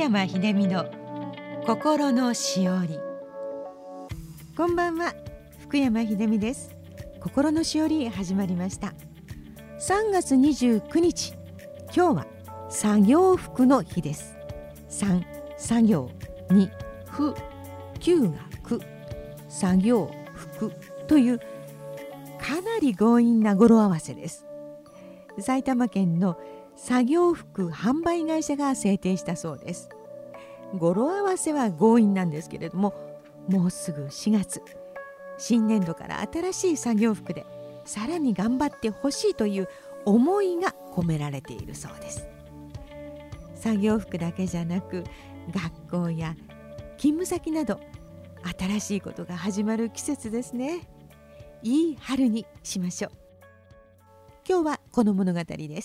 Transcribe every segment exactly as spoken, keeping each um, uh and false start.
山秀美の心のしおり。こんばんは、福山秀美です。心のしおり始まりました。さんがつにじゅうくにち、今日は作業服の日です。さん、作業、に、ふ、きゅうがく、作業服というかなり強引な語呂合わせです。埼玉県の作業服販売会社が制定したそうです。語呂合わせは強引なんですけれども、もうすぐしがつ、新年度から新しい作業服でさらに頑張ってほしいという思いが込められているそうです。作業服だけじゃなく、学校や勤務先など新しいことが始まる季節ですね。いい春にしましょう。今日はこの物語です。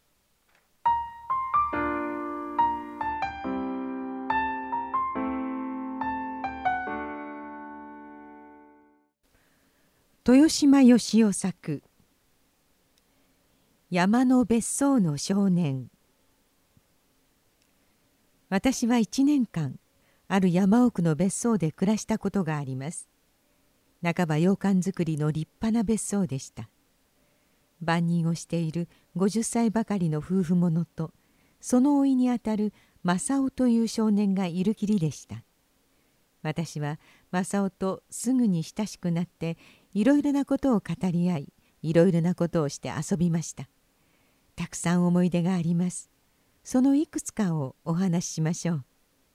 豊島義雄作、山の別荘の少年。私はいちねんかんある山奥の別荘で暮らしたことがあります。半ば洋館造りの立派な別荘でした。番人をしているごじゅっさいばかりの夫婦者と、その甥にあたる正雄という少年がいるきりでした。私は正雄とすぐに親しくなって、いろいろなことを語り合い、いろいろなことをして遊びました。たくさん思い出があります。そのいくつかをお話ししましょう。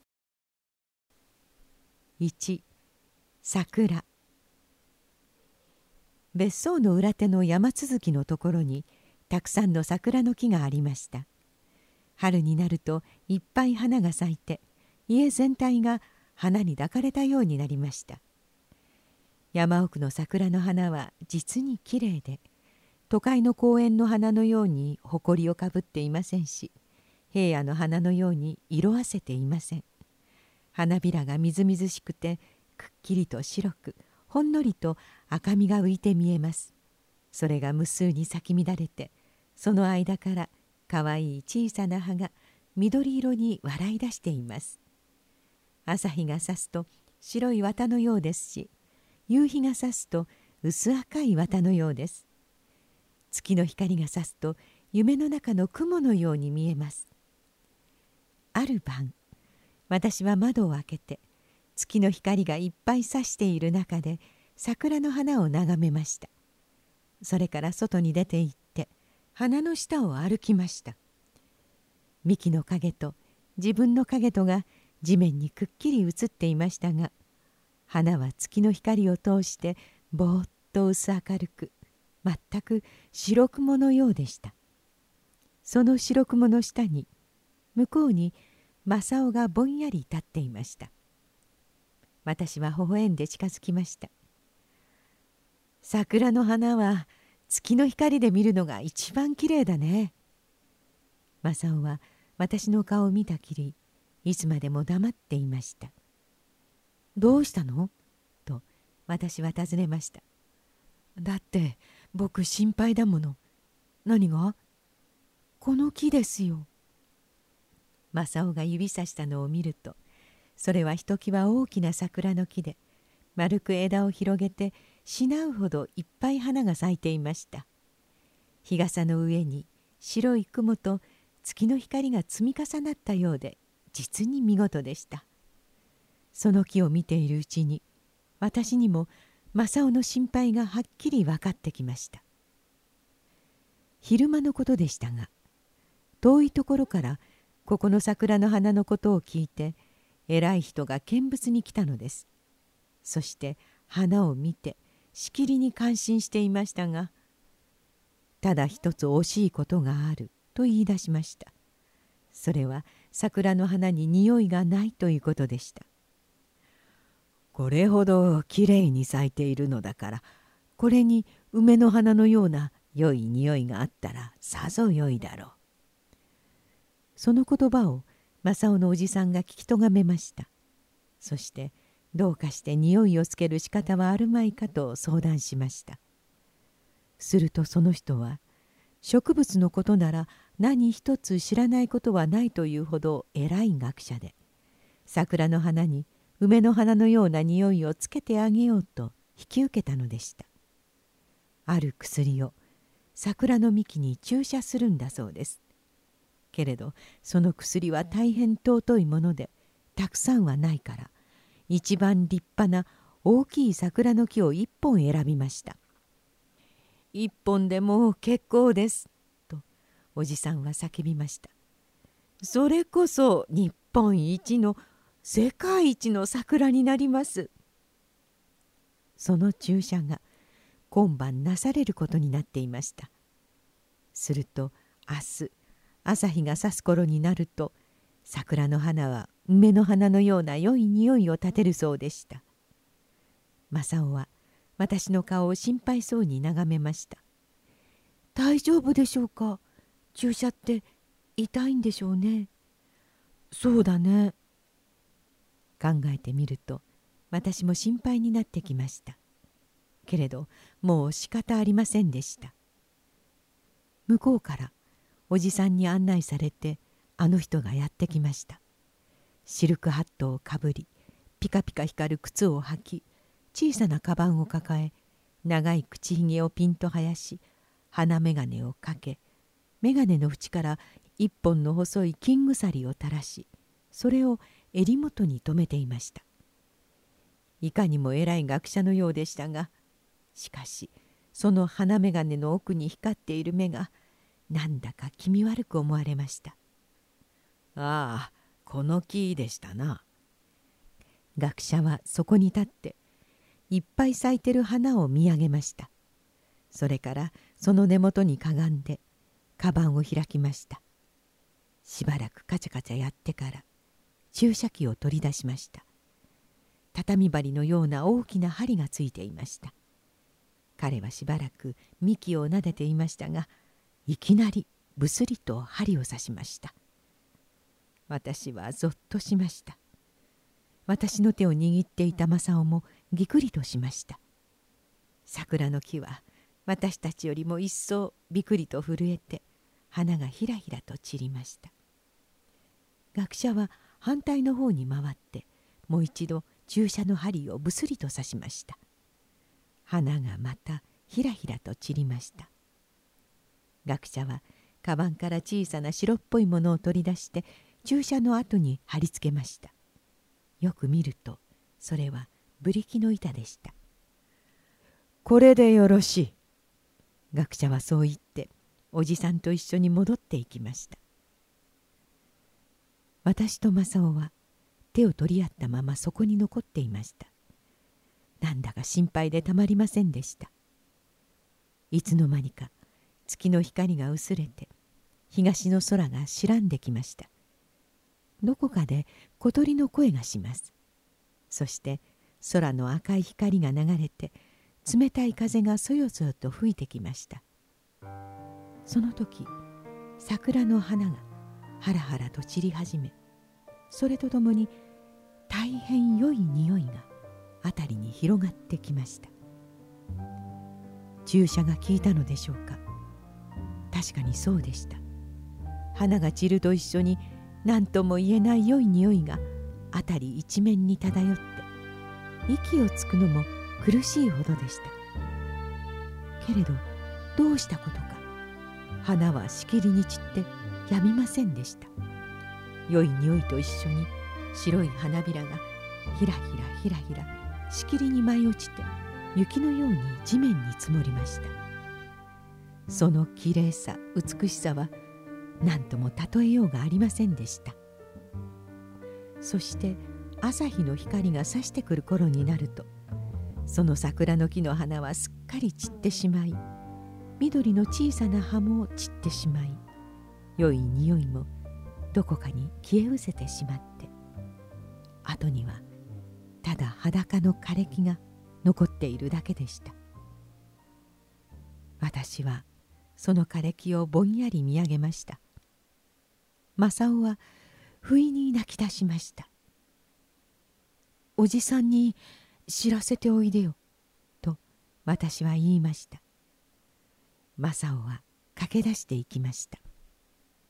いち、桜。別荘の裏手の山続きのところにたくさんの桜の木がありました。春になるといっぱい花が咲いて、家全体が花に抱かれたようになりました。山奥の桜の花は実にきれいで、都会の公園の花のように埃をかぶっていませんし、平野の花のように色あせていません。花びらがみずみずしくて、くっきりと白く、ほんのりと赤みが浮いて見えます。それが無数に咲き乱れて、その間からかわいい小さな葉が緑色に笑い出しています。朝日が差すと白い綿のようですし、夕日が差すと薄赤い綿のようです。月の光が差すと夢の中の雲のように見えます。ある晩、私は窓を開けて、月の光がいっぱい差している中で桜の花を眺めました。それから外に出て行って花の下を歩きました。幹の影と自分の影とが地面にくっきり映っていましたが、花は月の光を通してぼーっと薄明るく、全く白雲のようでした。その白雲の下に、向こうに正雄がぼんやり立っていました。私は微笑んで近づきました。桜の花は月の光で見るのが一番きれいだね。正雄は私の顔を見たきり、いつまでも黙っていました。どうしたの？と私は尋ねました。だって僕心配だもの。何が？この木ですよ。正雄が指さしたのを見ると、それはひときわ大きな桜の木で、丸く枝を広げてしなうほどいっぱい花が咲いていました。日傘の上に白い雲と月の光が積み重なったようで、実に見事でした。その木を見ているうちに、私にも正雄の心配がはっきり分かってきました。昼間のことでしたが、遠いところからここの桜の花のことを聞いて、偉い人が見物に来たのです。そして花を見てしきりに感心していましたが、ただ一つ惜しいことがあると言い出しました。それは桜の花に匂いがないということでした。これほどきれいに咲いているのだから、これに梅の花のような良い匂いがあったらさぞ良いだろう。その言葉を正雄のおじさんが聞きとがめました。そしてどうかして匂いをつける仕方はあるまいかと相談しました。するとその人は、植物のことなら何一つ知らないことはないというほど偉い学者で、桜の花に梅の花のような匂いをつけてあげようと引き受けたのでした。ある薬を桜の幹に注射するんだそうです。けれどその薬は大変尊いもので、たくさんはないから、一番立派な大きい桜の木を一本選びました。一本でもう結構です、とおじさんは叫びました。それこそ日本一の世界一の桜になります。その注射が今晩なされることになっていました。すると明日朝日が差す頃になると、桜の花は梅の花のような良い匂いを立てるそうでした。正雄は私の顔を心配そうに眺めました。大丈夫でしょうか。注射って痛いんでしょうね。そうだね。考えてみると私も心配になってきました。けれどもう仕方ありませんでした。向こうからおじさんに案内されて、あの人がやってきました。シルクハットをかぶり、ピカピカ光る靴を履き、小さなカバンを抱え、長い口ひげをピンと生やし、鼻眼鏡をかけ、眼鏡の縁から一本の細い金鎖を垂らし、それを襟元に留めていました。いかにも偉い学者のようでしたが、しかしその鼻眼鏡の奥に光っている目がなんだか気味悪く思われました。ああ、この木でしたな。学者はそこに立っていっぱい咲いてる花を見上げました。それからその根元にかがんでカバンを開きました。しばらくカチャカチャやってから注射器を取り出しました。畳針のような大きな針がついていました。彼はしばらく幹を撫でていましたが、いきなりぶすりと針を刺しました。私はぞっとしました。私の手を握っていた正雄もぎくりとしました。桜の木は私たちよりも一層びくりと震えて、花がひらひらと散りました。学者は反対の方に回ってもう一度注射の針をぶすりと刺しました。花がまたひらひらと散りました。学者はカバンから小さな白っぽいものを取り出して注射の跡に貼り付けました。よく見るとそれはブリキの板でした。これでよろしい。学者はそう言っておじさんと一緒に戻っていきました。私と正雄は手を取り合ったままそこに残っていました。なんだか心配でたまりませんでした。いつの間にか月の光が薄れて東の空が白んできました。どこかで小鳥の声がします。そして空の赤い光が流れて冷たい風がそよそよと吹いてきました。その時桜の花がハラハラと散り始め、それとともに大変良い匂いが辺りに広がってきました。注射が効いたのでしょうか。確かにそうでした。花が散ると一緒に何とも言えない良い匂いが辺り一面に漂って、息をつくのも苦しいほどでした。けれどどうしたことか花はしきりに散ってやみませんでした。良い匂いと一緒に白い花びらがひらひらひらひらしきりに舞い落ちて雪のように地面に積もりました。そのきれいさ美しさは何とも例えようがありませんでした。そして朝日の光が差してくる頃になると、その桜の木の花はすっかり散ってしまい、緑の小さな葉も散ってしまい、良い匂いもどこかに消え失せてしまって、後にはただ裸の枯れ木が残っているだけでした。私はその枯れ木をぼんやり見上げました。正雄は不意に泣き出しました。おじさんに知らせておいでよ、と私は言いました。正雄は駆け出していきました。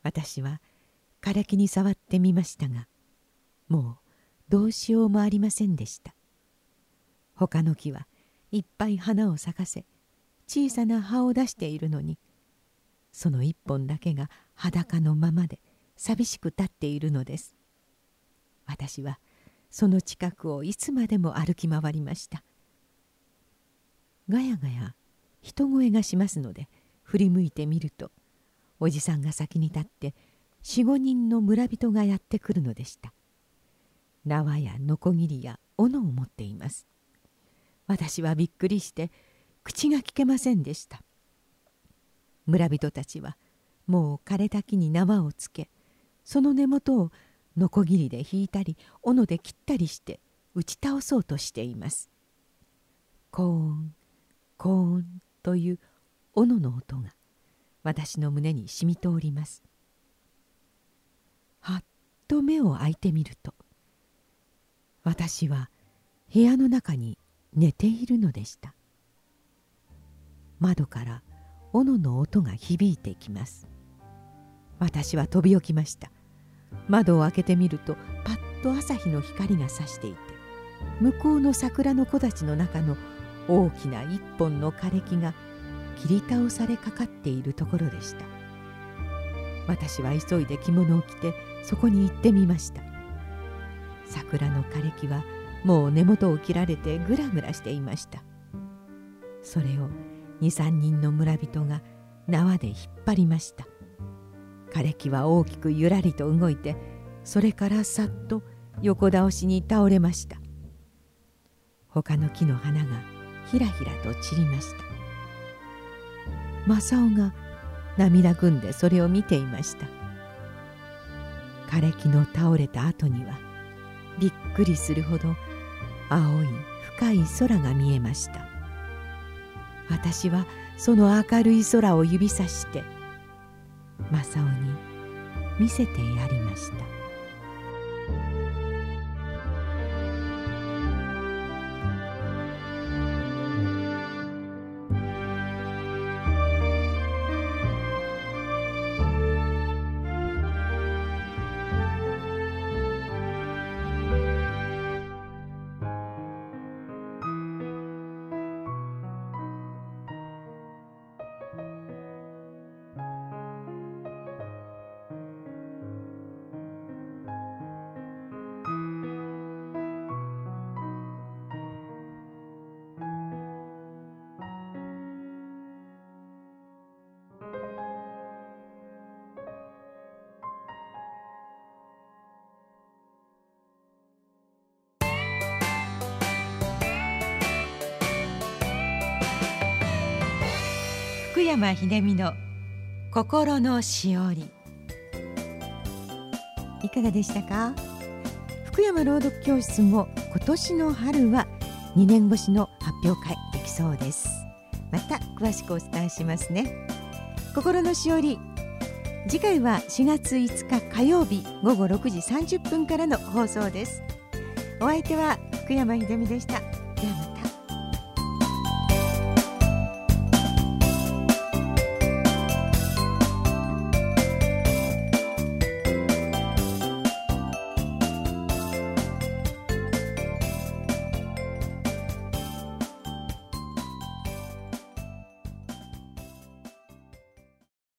私は枯れ木に触ってみましたが、もうどうしようもありませんでした。他の木はいっぱい花を咲かせ、小さな葉を出しているのに、その一本だけが裸のままで寂しく立っているのです。私はその近くをいつまでも歩き回りました。ガヤガヤ人声がしますので、振り向いてみると、おじさんが先に立って四五人の村人がやってくるのでした。縄やノコギリや斧を持っています。私はびっくりして口がきけませんでした。村人たちはもう枯れた木に縄をつけ、その根元をノコギリで引いたり斧で切ったりして打ち倒そうとしています。コーンコーンという斧の音が私の胸に染み通ります。はっと目を開いてみると、私は部屋の中に寝ているのでした。窓から斧の音が響いてきます。私は飛び起きました。窓を開けてみると、パッと朝日の光が差していて、向こうの桜の木立の中の大きな一本の枯れ木が切り倒されかかっているところでした。私は急いで着物を着てそこに行ってみました。桜の枯れ木はもう根元を切られてぐらぐらしていました。それを二三人の村人が縄で引っ張りました。枯れ木は大きくゆらりと動いて、それからさっと横倒しに倒れました。他の木の花がひらひらと散りました。正雄が涙ぐんでそれを見ていました。枯れ木の倒れた後にはびっくりするほど青い深い空が見えました。私はその明るい空を指さして正雄に見せてやりました。福山秀美の心のしおり、いかがでしたか？福山朗読教室も今年の春はにねんごしの発表会できそうです。また詳しくお伝えしますね。心のしおり、次回はしがついつか火曜日ごごろくじさんじゅっぷんからの放送です。お相手は福山秀美でした。ではまた。